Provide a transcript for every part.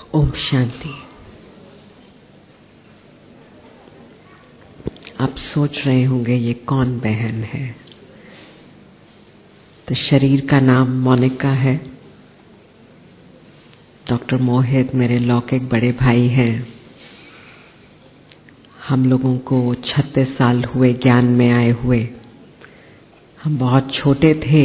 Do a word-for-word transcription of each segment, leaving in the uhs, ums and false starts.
ओम शांति। आप सोच रहे होंगे ये कौन बहन है। तो शरीर का नाम मोनिका है। डॉक्टर मोहित मेरे लौकिक बड़े भाई हैं। हम लोगों को छत्तीस साल हुए ज्ञान में आए हुए। हम बहुत छोटे थे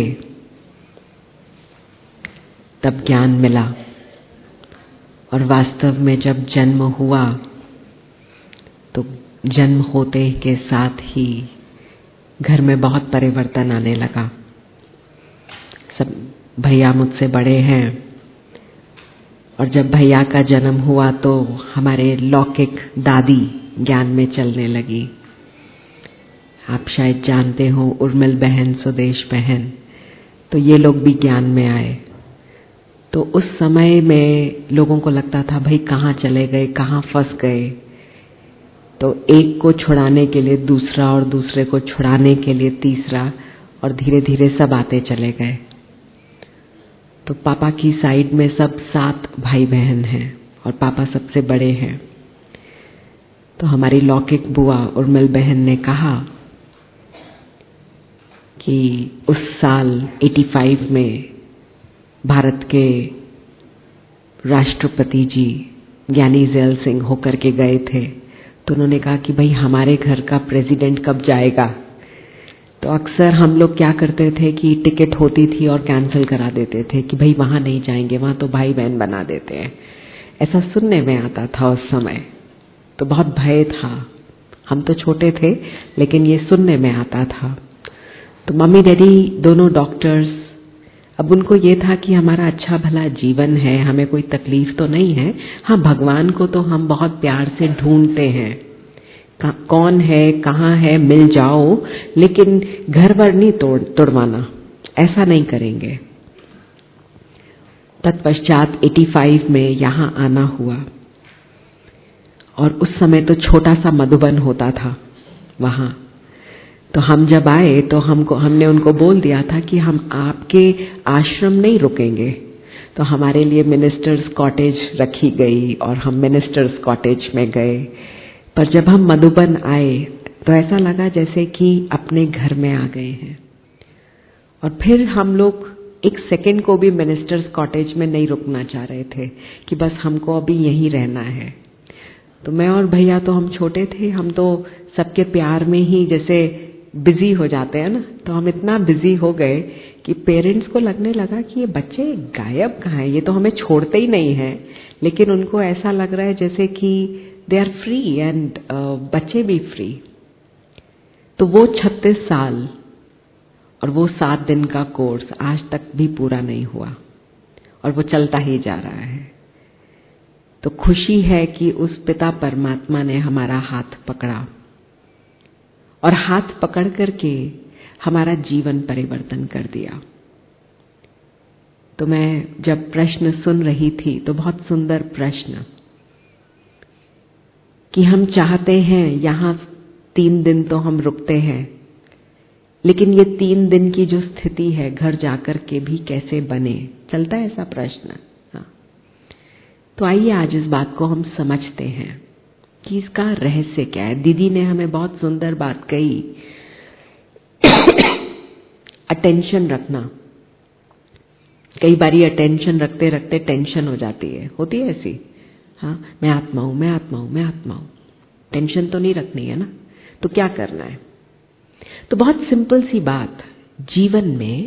तब ज्ञान मिला, और वास्तव में जब जन्म हुआ तो जन्म होते के साथ ही घर में बहुत परिवर्तन आने लगा। सब भैया मुझसे बड़े हैं, और जब भैया का जन्म हुआ तो हमारे लौकिक दादी ज्ञान में चलने लगी। आप शायद जानते हो उर्मिल बहन, सुदेश बहन, तो ये लोग भी ज्ञान में आए। तो उस समय में लोगों को लगता था भाई कहाँ चले गए, कहाँ फंस गए। तो एक को छुड़ाने के लिए दूसरा, और दूसरे को छुड़ाने के लिए तीसरा, और धीरे धीरे सब आते चले गए। तो पापा की साइड में सब सात भाई बहन हैं, और पापा सबसे बड़े हैं। तो हमारी लौकिक बुआ उर्मिल बहन ने कहा कि उस साल पचासी में भारत के राष्ट्रपति जी ज्ञानी ज़ैल सिंह होकर के गए थे। तो उन्होंने कहा कि भाई हमारे घर का प्रेसिडेंट कब जाएगा। तो अक्सर हम लोग क्या करते थे कि टिकट होती थी और कैंसिल करा देते थे कि भाई वहाँ नहीं जाएंगे, वहाँ तो भाई बहन बना देते हैं। ऐसा सुनने में आता था उस समय। तो बहुत भय था। हम तो छोटे थे लेकिन ये सुनने में आता था। तो मम्मी डैडी दोनों डॉक्टर्स। अब उनको ये था कि हमारा अच्छा भला जीवन है, हमें कोई तकलीफ तो नहीं है। हाँ, भगवान को तो हम बहुत प्यार से ढूंढते हैं, कौन है, कहाँ है, मिल जाओ, लेकिन घर वर नहीं तोड़ तोड़वाना, ऐसा नहीं करेंगे। तत्पश्चात पचासी में यहाँ आना हुआ, और उस समय तो छोटा सा मधुबन होता था वहाँ। तो हम जब आए तो हमको हमने उनको बोल दिया था कि हम आपके आश्रम नहीं रुकेंगे। तो हमारे लिए मिनिस्टर्स कॉटेज रखी गई, और हम मिनिस्टर्स कॉटेज में गए। पर जब हम मधुबन आए तो ऐसा लगा जैसे कि अपने घर में आ गए हैं। और फिर हम लोग एक सेकंड को भी मिनिस्टर्स कॉटेज में नहीं रुकना चाह रहे थे कि बस हमको अभी यहीं रहना है। तो मैं और भैया तो हम छोटे थे, हम तो सबके प्यार में ही जैसे बिजी हो जाते हैं ना। तो हम इतना बिजी हो गए कि पेरेंट्स को लगने लगा कि ये बच्चे गायब कहाँ हैं, ये तो हमें छोड़ते ही नहीं हैं। लेकिन उनको ऐसा लग रहा है जैसे कि दे आर फ्री, एंड बच्चे भी फ्री। तो वो छत्तीस साल और वो सात दिन का कोर्स आज तक भी पूरा नहीं हुआ, और वो चलता ही जा रहा है। तो खुशी है कि उस पिता परमात्मा ने हमारा हाथ पकड़ा, और हाथ पकड़ करके हमारा जीवन परिवर्तन कर दिया। तो मैं जब प्रश्न सुन रही थी तो बहुत सुंदर प्रश्न कि हम चाहते हैं यहाँ तीन दिन तो हम रुकते हैं, लेकिन ये तीन दिन की जो स्थिति है घर जाकर के भी कैसे बने, चलता है ऐसा प्रश्न। हाँ। तो आइए आज इस बात को हम समझते हैं कि इसका रहस्य क्या है। दीदी ने हमें बहुत सुंदर बात कही, अटेंशन रखना। कई बारी अटेंशन रखते रखते टेंशन हो जाती है, होती है ऐसी। हाँ, मैं आत्मा हूं, मैं आत्मा हूं, मैं आत्मा हूं। टेंशन तो नहीं रखनी है ना। तो क्या करना है? तो बहुत सिंपल सी बात, जीवन में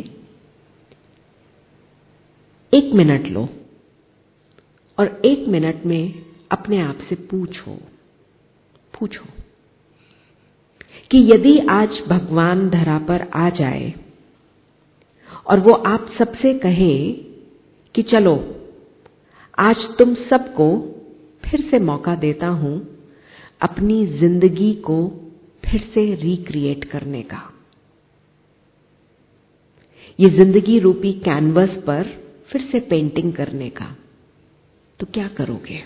एक मिनट लो, और एक मिनट में अपने आप से पूछो पूछो कि यदि आज भगवान धरा पर आ जाए और वो आप सबसे कहे कि चलो आज तुम सबको फिर से मौका देता हूं अपनी जिंदगी को फिर से रिक्रिएट करने का, ये जिंदगी रूपी कैनवस पर फिर से पेंटिंग करने का, तो क्या करोगे?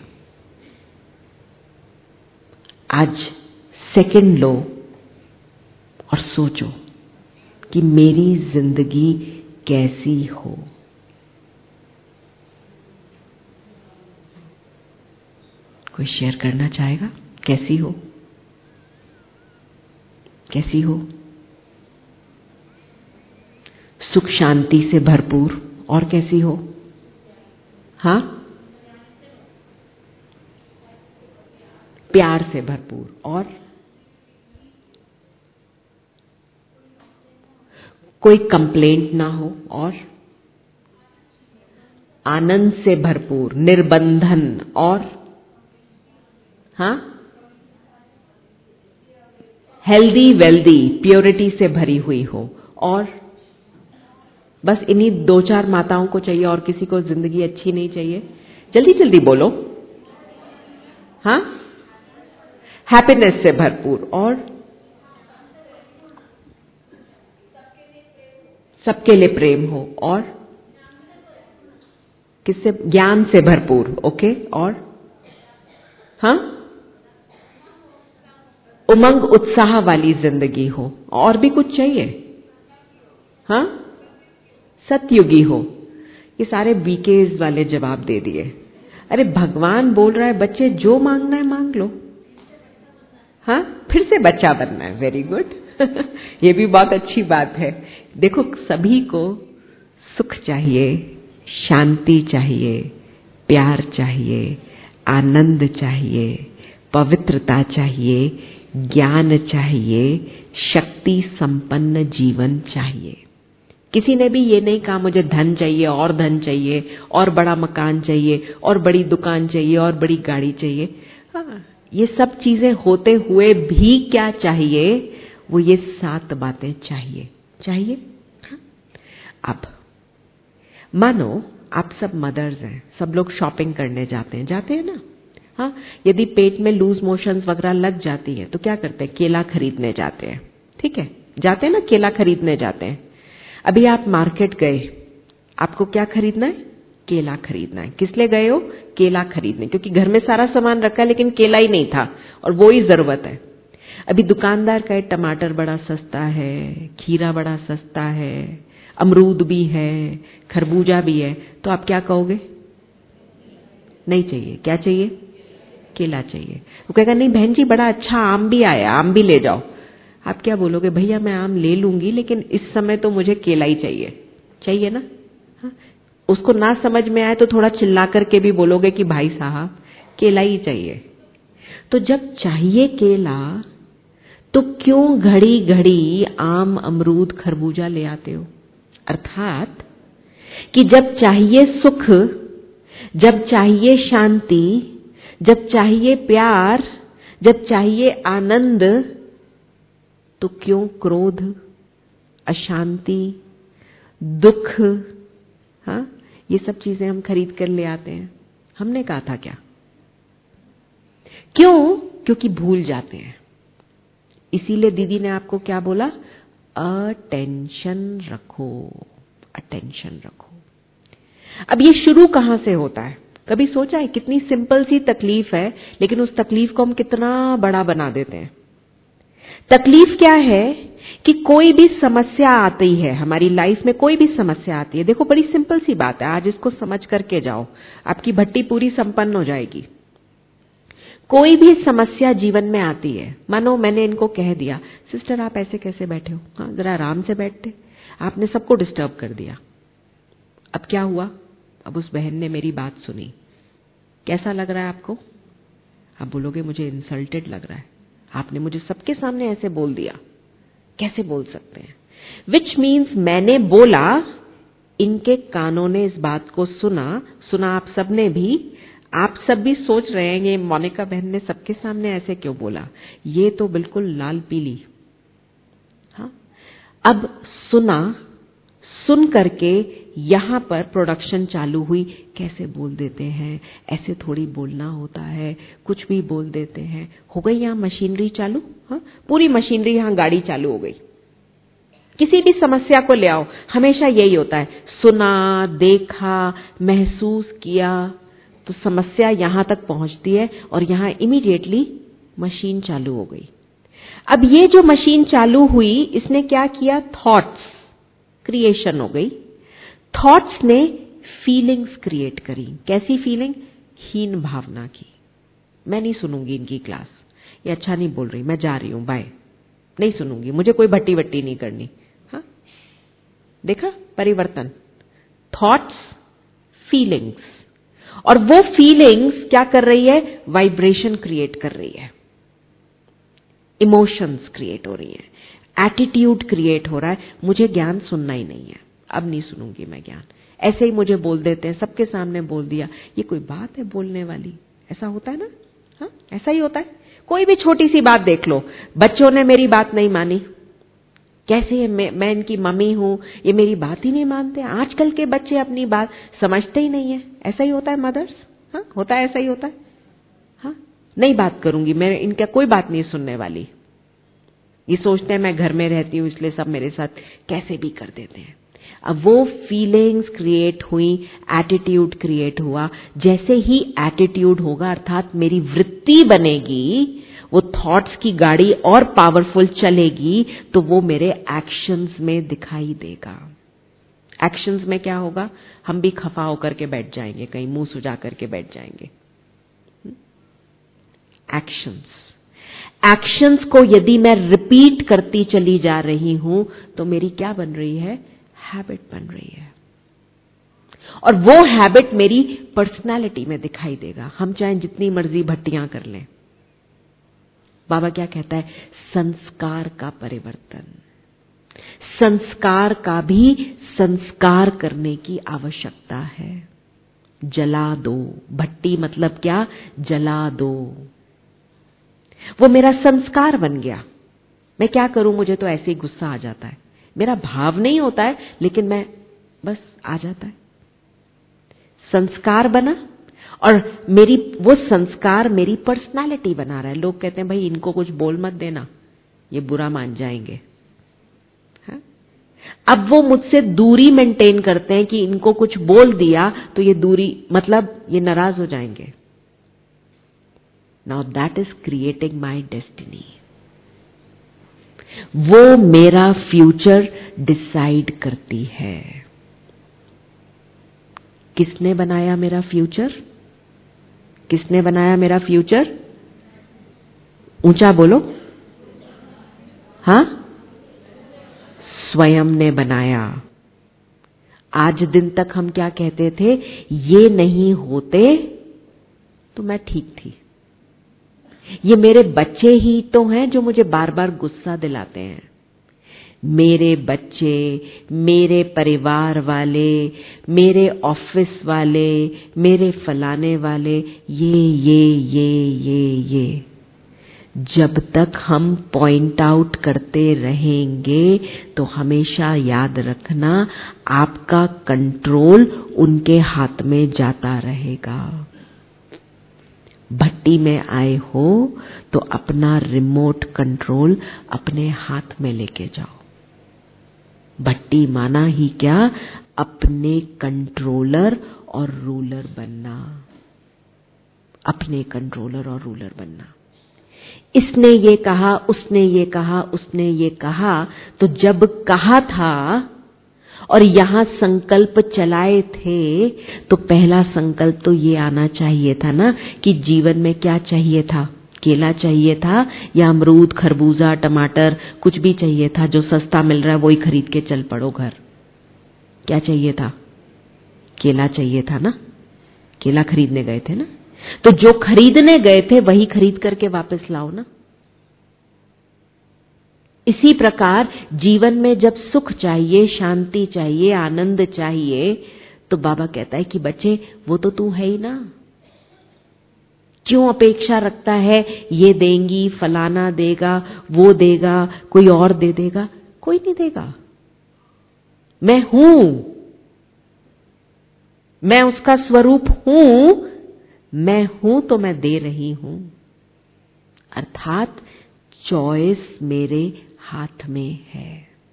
आज सेकंड लो और सोचो कि मेरी जिंदगी कैसी हो। कोई शेयर करना चाहेगा? कैसी हो? कैसी हो? सुख शांति से भरपूर। और कैसी हो? हाँ, प्यार से भरपूर। और कोई कंप्लेंट ना हो। और आनंद से भरपूर, निर्बंधन। और हाँ, हेल्दी वेल्दी, प्योरिटी से भरी हुई हो। और बस इन्हीं दो चार माताओं को चाहिए, और किसी को जिंदगी अच्छी नहीं चाहिए? जल्दी जल्दी बोलो। हाँ, हैप्पीनेस से भरपूर। और सबके लिए प्रेम हो। और किससे? ज्ञान से भरपूर। ओके। और हाँ, उमंग उत्साह वाली जिंदगी हो। और भी कुछ चाहिए? हाँ, सतयुगी हो। ये सारे बीकेज वाले जवाब दे दिए। अरे भगवान बोल रहा है बच्चे जो मांगना है मांग लो। हाँ, फिर से बच्चा बनना है। Very good. ये भी बहुत अच्छी बात है। देखो, सभी को सुख चाहिए, शांति चाहिए, प्यार चाहिए, आनंद चाहिए, पवित्रता चाहिए, ज्ञान चाहिए, शक्ति संपन्न जीवन चाहिए। किसी ने भी ये नहीं कहा मुझे धन चाहिए और धन चाहिए और बड़ा मकान चाहिए और बड़ी दुकान चाहिए और बड़ी गाड़ी चाहिए। हाँ, ये सब चीजें होते हुए भी क्या चाहिए? वो ये सात बातें चाहिए। चाहिए? हाँ? अब मानो आप सब मदर्स हैं, सब लोग शॉपिंग करने जाते हैं, जाते हैं ना? हाँ, यदि पेट में लूज मोशंस वगैरह लग जाती है तो क्या करते हैं? केला खरीदने जाते हैं। ठीक है, जाते हैं ना, केला खरीदने जाते हैं। अभी आप मार्केट गए, आपको क्या खरीदना है? केला खरीदना है। किस लिए गए हो? केला खरीदने, क्योंकि घर में सारा सामान रखा है लेकिन केला ही नहीं था और वो ही जरूरत है। अभी दुकानदार कहे टमाटर बड़ा सस्ता है, खीरा बड़ा सस्ता है, अमरूद भी है, खरबूजा भी है, तो आप क्या कहोगे? नहीं चाहिए। क्या चाहिए? केला चाहिए। वो कहेगा नहीं बहन जी बड़ा अच्छा आम भी आया, आम भी ले जाओ। आप क्या बोलोगे? भैया मैं आम ले लूंगी लेकिन इस समय तो मुझे केला ही चाहिए। चाहिए ना? हाँ? उसको ना समझ में आए तो थोड़ा चिल्ला करके भी बोलोगे कि भाई साहब केला ही चाहिए। तो जब चाहिए केला तो क्यों घड़ी घड़ी आम, अमरूद, खरबूजा ले आते हो? अर्थात कि जब चाहिए सुख, जब चाहिए शांति, जब चाहिए प्यार, जब चाहिए आनंद, तो क्यों क्रोध, अशांति, दुख, हाँ, ये सब चीजें हम खरीद कर ले आते हैं? हमने कहा था क्या? क्यों? क्योंकि भूल जाते हैं। इसीलिए दीदी ने आपको क्या बोला? अटेंशन रखो, अटेंशन रखो। अब ये शुरू कहां से होता है? कभी सोचा है? कितनी सिंपल सी तकलीफ है लेकिन उस तकलीफ को हम कितना बड़ा बना देते हैं। तकलीफ क्या है कि कोई भी समस्या आती है हमारी लाइफ में, कोई भी समस्या आती है, देखो बड़ी सिंपल सी बात है, आज इसको समझ करके जाओ, आपकी भट्टी पूरी संपन्न हो जाएगी। कोई भी समस्या जीवन में आती है, मानो मैंने इनको कह दिया सिस्टर आप ऐसे कैसे बैठे हो, हाँ जरा आराम से बैठते, आपने सबको डिस्टर्ब कर दिया। अब क्या हुआ? अब उस बहन ने मेरी बात सुनी, कैसा लग रहा है आपको? आप बोलोगे मुझे इंसल्टेड लग रहा है, आपने मुझे सबके सामने ऐसे बोल दिया, कैसे बोल सकते हैं? विच मीन्स मैंने बोला, इनके कानों ने इस बात को सुना, सुना आप सबने भी, आप सब भी सोच रहे हैं ये मोनिका बहन ने सबके सामने ऐसे क्यों बोला, ये तो बिल्कुल लाल पीली। हाँ, अब सुना, सुन करके यहां पर प्रोडक्शन चालू हुई, कैसे बोल देते हैं, ऐसे थोड़ी बोलना होता है, कुछ भी बोल देते हैं। हो गई यहां मशीनरी चालू, हाँ पूरी मशीनरी यहां गाड़ी चालू हो गई। किसी भी समस्या को ले आओ, हमेशा यही होता है, सुना, देखा, महसूस किया, तो समस्या यहां तक पहुंचती है और यहां इमीडिएटली मशीन चालू हो गई। अब ये जो मशीन चालू हुई, इसने क्या किया? थॉट्स क्रिएशन हो गई। थॉट्स ने फीलिंग्स क्रिएट करी। कैसी फीलिंग? हीन भावना की। मैं नहीं सुनूंगी इनकी क्लास, ये अच्छा नहीं बोल रही, मैं जा रही हूं, बाय, नहीं सुनूंगी, मुझे कोई भट्टी वट्टी नहीं करनी। हाँ, देखा परिवर्तन, थॉट्स, फीलिंग्स, और वो फीलिंग्स क्या कर रही है, वाइब्रेशन क्रिएट कर रही है, इमोशंस क्रिएट हो रही है, एटीट्यूड क्रिएट हो रहा है। मुझे ज्ञान सुनना ही नहीं है, अब नहीं सुनूंगी मैं ज्ञान। ऐसे ही मुझे बोल देते हैं, सबके सामने बोल दिया, ये कोई बात है बोलने वाली, ऐसा होता है ना। हाँ, ऐसा ही होता है। कोई भी छोटी सी बात देख लो, बच्चों ने मेरी बात नहीं मानी, कैसे मैं, मैं इनकी मम्मी हूं, ये मेरी बात ही नहीं मानते। आजकल के बच्चे अपनी बात समझते ही नहीं है। ऐसा ही होता है मदर्स, हाँ होता है, ऐसा ही होता है। हाँ, नहीं बात करूंगी मैं, इनका कोई बात नहीं सुनने वाली। ये सोचते हैं मैं घर में रहती हूं इसलिए सब मेरे साथ कैसे भी कर देते हैं। अब वो फीलिंग्स क्रिएट हुई, एटीट्यूड क्रिएट हुआ। जैसे ही एटीट्यूड होगा, अर्थात मेरी वृत्ति बनेगी, वो थॉट्स की गाड़ी और पावरफुल चलेगी, तो वो मेरे एक्शंस में दिखाई देगा। एक्शंस में क्या होगा, हम भी खफा होकर के बैठ जाएंगे, कहीं मुंह सुजा करके बैठ जाएंगे। एक्शंस एक्शंस को यदि मैं रिपीट करती चली जा रही हूं, तो मेरी क्या बन रही है, हैबिट बन रही है, और वो हैबिट मेरी पर्सनालिटी में दिखाई देगा। हम चाहे जितनी मर्जी भट्टियां कर लें। बाबा क्या कहता है, संस्कार का परिवर्तन, संस्कार का भी संस्कार करने की आवश्यकता है। जला दो, भट्टी मतलब क्या, जला दो। वो मेरा संस्कार बन गया। मैं क्या करूं, मुझे तो ऐसे ही गुस्सा आ जाता है, मेरा भाव नहीं होता है, लेकिन मैं बस आ जाता है। संस्कार बना, और मेरी वो संस्कार मेरी पर्सनालिटी बना रहा है। लोग कहते हैं भाई इनको कुछ बोल मत देना, ये बुरा मान जाएंगे। हाँ? अब वो मुझसे दूरी मेंटेन करते हैं कि इनको कुछ बोल दिया तो ये दूरी, मतलब ये नाराज हो जाएंगे। Now that is creating my destiny. वो मेरा फ्यूचर डिसाइड करती है। किसने बनाया मेरा फ्यूचर, किसने बनाया मेरा फ्यूचर, ऊंचा बोलो। हां, स्वयं ने बनाया। आज दिन तक हम क्या कहते थे, ये नहीं होते तो मैं ठीक थी। ये मेरे बच्चे ही तो हैं जो मुझे बार बार गुस्सा दिलाते हैं। मेरे बच्चे, मेरे परिवार वाले, मेरे ऑफिस वाले, मेरे फलाने वाले, ये ये ये ये ये जब तक हम पॉइंट आउट करते रहेंगे तो हमेशा याद रखना, आपका कंट्रोल उनके हाथ में जाता रहेगा। भट्टी में आए हो तो अपना रिमोट कंट्रोल अपने हाथ में लेके जाओ। भट्टी माना ही क्या, अपने कंट्रोलर और रूलर बनना, अपने कंट्रोलर और रूलर बनना। इसने ये कहा, उसने ये कहा, उसने ये कहा, तो जब कहा था और यहां संकल्प चलाए थे, तो पहला संकल्प तो ये आना चाहिए था ना कि जीवन में क्या चाहिए था, केला चाहिए था या अमरूद, खरबूजा, टमाटर, कुछ भी चाहिए था, जो सस्ता मिल रहा है वही खरीद के चल पड़ो घर। क्या चाहिए था, केला चाहिए था ना, केला खरीदने गए थे ना, तो जो खरीदने गए थे वही खरीद करके वापस लाओ ना। इसी प्रकार जीवन में जब सुख चाहिए, शांति चाहिए, आनंद चाहिए, तो बाबा कहता है कि बच्चे वो तो तू है ही ना। क्यों अपेक्षा रखता है, ये देंगी, फलाना देगा, वो देगा, कोई और दे देगा? कोई नहीं देगा। मैं हूं, मैं उसका स्वरूप हूं, मैं हूं तो मैं दे रही हूं। अर्थात चॉइस मेरे हाथ में है।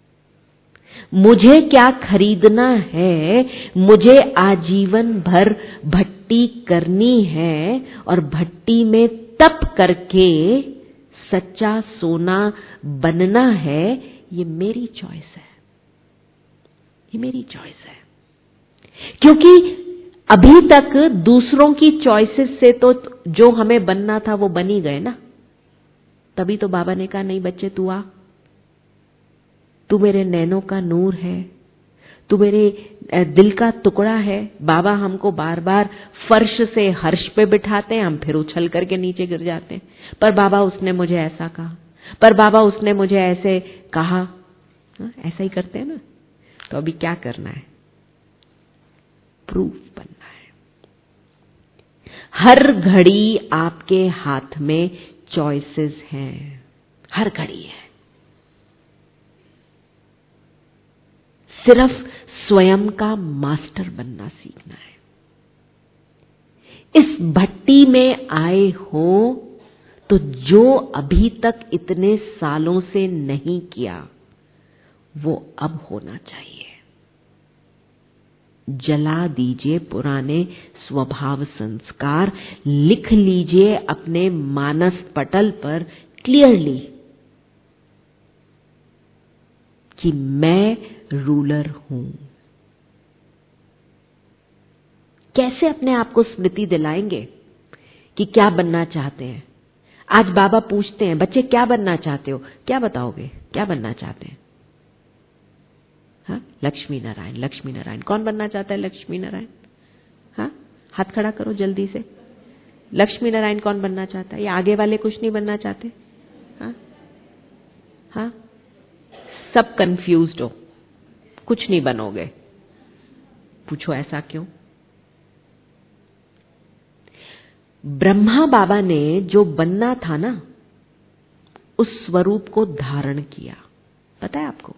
मुझे क्या खरीदना है, मुझे आजीवन भर भट्टी करनी है और भट्टी में तप करके सच्चा सोना बनना है, ये मेरी चॉइस है, ये मेरी चॉइस है। क्योंकि अभी तक दूसरों की चॉइसेस से तो जो हमें बनना था वो बन ही गए ना। तभी तो बाबा ने कहा नहीं बच्चे तू आ, तू मेरे नैनों का नूर है, तू मेरे दिल का टुकड़ा है। बाबा हमको बार बार फर्श से हर्ष पे बिठाते हैं, हम फिर उछल करके नीचे गिर जाते हैं। पर बाबा उसने मुझे ऐसा कहा, पर बाबा उसने मुझे ऐसे कहा। हा? ऐसा ही करते हैं ना। तो अभी क्या करना है? प्रूफ बनना है। हर घड़ी आपके हाथ में चॉइसेस हैं, हर घड़ी है। सिर्फ स्वयं का मास्टर बनना सीखना है। इस भट्टी में आए हो तो जो अभी तक इतने सालों से नहीं किया वो अब होना चाहिए। जला दीजिए पुराने स्वभाव संस्कार, लिख लीजिए अपने मानस पटल पर क्लियरली कि मैं रूलर हूं। कैसे अपने आप को स्मृति दिलाएंगे कि क्या बनना चाहते हैं? आज बाबा पूछते हैं बच्चे क्या बनना चाहते हो? क्या बताओगे? क्या बनना चाहते हैं? हाँ, लक्ष्मी नारायण। लक्ष्मी नारायण कौन बनना चाहता है? लक्ष्मी नारायण। हाँ, हाथ खड़ा करो जल्दी से। लक्ष्मी नारायण कौन बनना चाहता है? ये आगे वाले कुछ नहीं बनना चाहते? हाँ हाँ, सब कंफ्यूज्ड हो, कुछ नहीं बनोगे। पूछो ऐसा क्यों? ब्रह्मा बाबा ने जो बनना था ना, उस स्वरूप को धारण किया। पता है आपको?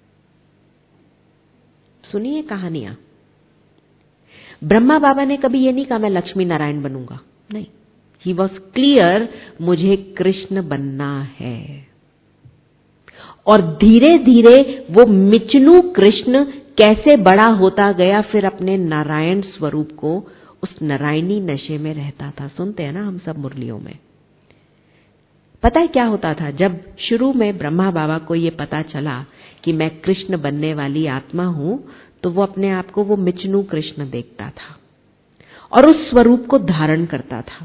सुनिए कहानियां। ब्रह्मा बाबा ने कभी ये नहीं कहा मैं लक्ष्मी नारायण बनूंगा, नहीं। ही वॉज क्लियर, मुझे कृष्ण बनना है। और धीरे धीरे वो मिचनू कृष्ण कैसे बड़ा होता गया, फिर अपने नारायण स्वरूप को, उस नारायणी नशे में रहता था। सुनते हैं ना हम सब मुरलियों में। पता है क्या होता था? जब शुरू में ब्रह्मा बाबा को ये पता चला कि मैं कृष्ण बनने वाली आत्मा हूं, तो वो अपने आप को वो मिचनू कृष्ण देखता था और उस स्वरूप को धारण करता था।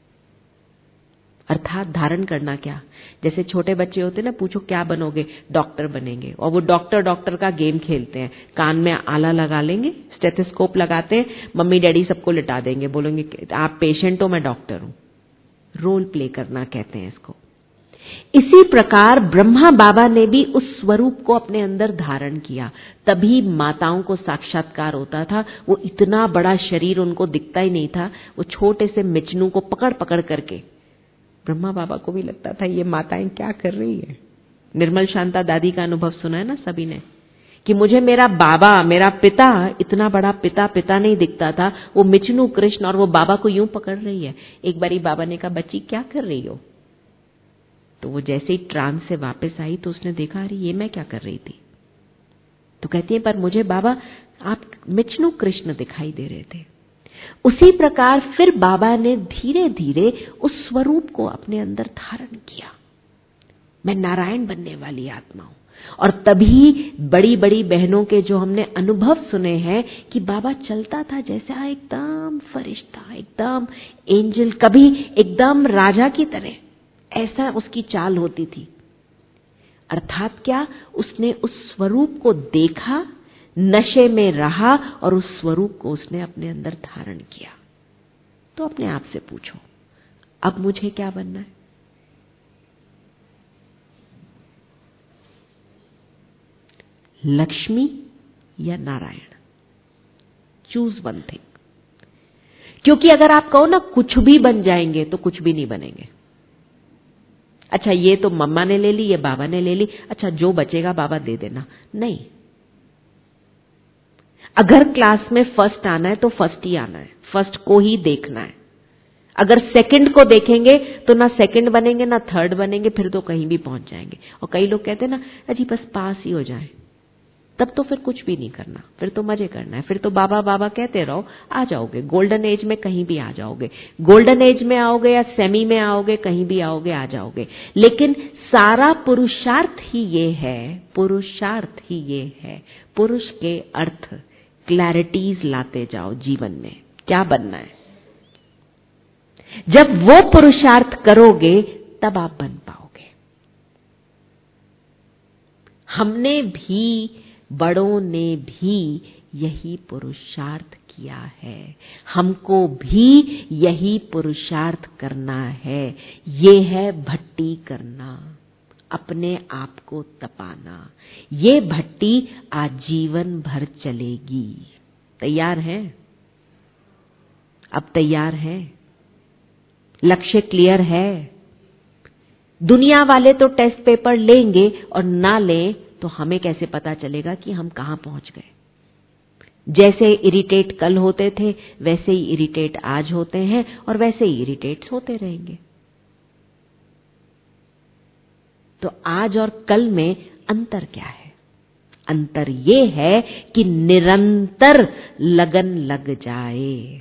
अर्थात धारण करना क्या? जैसे छोटे बच्चे होते ना, पूछो क्या बनोगे? डॉक्टर बनेंगे। और वो डॉक्टर डॉक्टर का गेम खेलते हैं। कान में आला लगा लेंगे, स्टेथोस्कोप लगाते हैं, मम्मी डैडी सबको लिटा देंगे, बोलेंगे आप पेशेंट हो मैं डॉक्टर हूं। रोल प्ले करना कहते हैं इसको। इसी प्रकार ब्रह्मा बाबा ने भी उस स्वरूप को अपने अंदर धारण किया, तभी माताओं को साक्षात्कार होता था। वो इतना बड़ा शरीर उनको दिखता ही नहीं था, वो छोटे से मिचनू को पकड़ पकड़ करके। ब्रह्मा बाबा को भी लगता था ये माताएं क्या कर रही है। निर्मल शांता दादी का अनुभव सुना है ना सभी ने, कि मुझे मेरा बाबा, मेरा पिता, इतना बड़ा पिता पिता नहीं दिखता था, वो मिचनू कृष्ण और वो बाबा को यूं पकड़ रही है। एक बारी बाबा ने कहा बच्ची क्या कर रही हो? तो वो जैसे ही ट्रांस से वापस आई तो उसने देखा अरे ये मैं क्या कर रही थी। तो कहती है पर मुझे बाबा आप मिचनू कृष्ण दिखाई दे रहे थे। उसी प्रकार फिर बाबा ने धीरे धीरे उस स्वरूप को अपने अंदर धारण किया। मैं नारायण बनने वाली आत्मा हूं। और तभी बड़ी बड़ी बहनों के जो हमने अनुभव सुने हैं कि बाबा चलता था जैसे एकदम फरिश्ता, एकदम एंजल, कभी एकदम राजा की तरह, ऐसा उसकी चाल होती थी। अर्थात क्या? उसने उस स्वरूप को देखा, नशे में रहा और उस स्वरूप को उसने अपने अंदर धारण किया। तो अपने आप से पूछो अब मुझे क्या बनना है? लक्ष्मी या नारायण? Choose one thing. क्योंकि अगर आप कहो ना कुछ भी बन जाएंगे तो कुछ भी नहीं बनेंगे। अच्छा ये तो मम्मा ने ले ली, ये बाबा ने ले ली, अच्छा जो बचेगा बाबा दे देना, नहीं। अगर क्लास में फर्स्ट आना है तो फर्स्ट ही आना है, फर्स्ट को ही देखना है। अगर सेकंड को देखेंगे तो ना सेकंड बनेंगे ना थर्ड बनेंगे, फिर तो कहीं भी पहुंच जाएंगे। और कई लोग कहते हैं ना अजी बस पास ही हो जाए, तब तो फिर कुछ भी नहीं करना, फिर तो मजे करना है, फिर तो बाबा बाबा कहते रहो, आ जाओगे गोल्डन एज में, कहीं भी आ जाओगे। गोल्डन एज में आओगे या सेमी में आओगे, कहीं भी आओगे, आ जाओगे। लेकिन सारा पुरुषार्थ ही ये है, पुरुषार्थ ही ये है, पुरुष के अर्थ क्लैरिटीज लाते जाओ जीवन में, क्या बनना है। जब वो पुरुषार्थ करोगे तब आप बन पाओगे। हमने भी, बड़ों ने भी यही पुरुषार्थ किया है, हमको भी यही पुरुषार्थ करना है। ये है भट्टी करना, अपने आप को तपाना। ये भट्टी आजीवन भर चलेगी। तैयार हैं? अब तैयार हैं? लक्ष्य क्लियर है? दुनिया वाले तो टेस्ट पेपर लेंगे और ना लें तो हमें कैसे पता चलेगा कि हम कहां पहुंच गए। जैसे इरिटेट कल होते थे वैसे ही इरिटेट आज होते हैं और वैसे ही इरिटेट्स होते रहेंगे। तो आज और कल में अंतर क्या है? अंतर ये है कि निरंतर लगन लग जाए।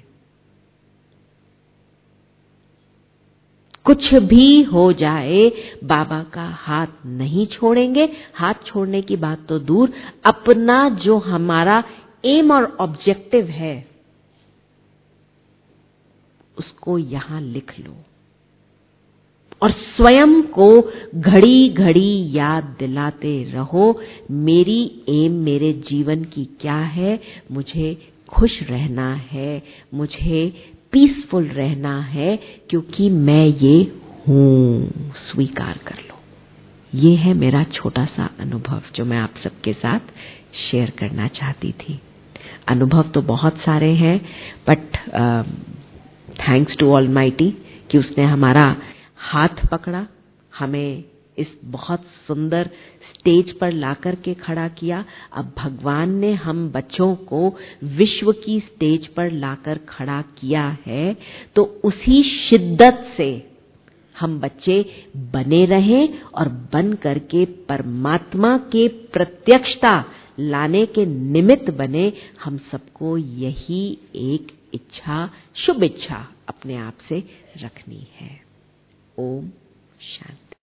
कुछ भी हो जाए बाबा का हाथ नहीं छोड़ेंगे। हाथ छोड़ने की बात तो दूर, अपना जो हमारा एम और ऑब्जेक्टिव है उसको यहां लिख लो और स्वयं को घड़ी घड़ी याद दिलाते रहो, मेरी एम मेरे जीवन की क्या है। मुझे खुश रहना है, मुझे पीसफुल रहना है, क्योंकि मैं ये हूं। स्वीकार कर लो। ये है मेरा छोटा सा अनुभव जो मैं आप सबके साथ शेयर करना चाहती थी। अनुभव तो बहुत सारे हैं, बट थैंक्स टू ऑलमाइटी कि उसने हमारा हाथ पकड़ा, हमें इस बहुत सुंदर स्टेज पर लाकर के खड़ा किया। अब भगवान ने हम बच्चों को विश्व की स्टेज पर लाकर खड़ा किया है, तो उसी शिद्दत से हम बच्चे बने रहें और बन करके परमात्मा के प्रत्यक्षता लाने के निमित्त बने। हम सबको यही एक इच्छा, शुभ इच्छा अपने आप से रखनी है। ओम शांति।